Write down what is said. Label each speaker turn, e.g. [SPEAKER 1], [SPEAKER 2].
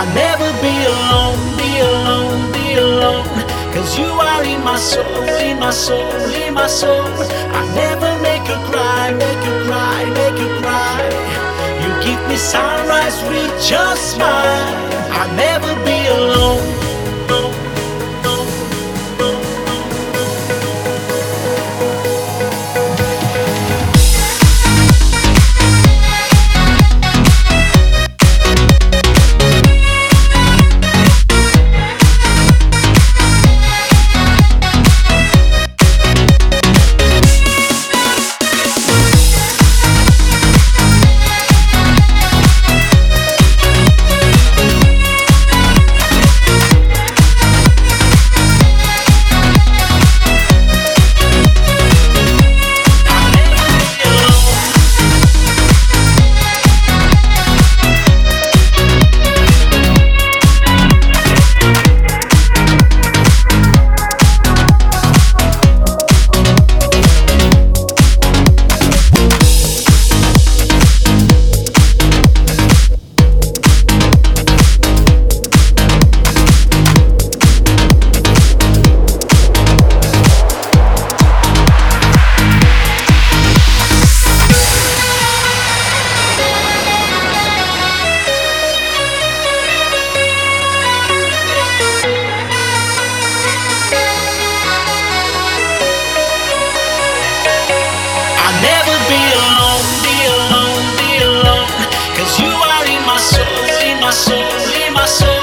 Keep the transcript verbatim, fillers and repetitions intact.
[SPEAKER 1] I'll never be alone, be alone, be alone. Cause you are in my soul, in my soul, in my soul. I'll never make you cry, make you cry, make you cry. You give me sunrise with your smile. I'll never be alone. Never be alone, be alone, be alone. Cause you are in my soul, in my soul, in my soul.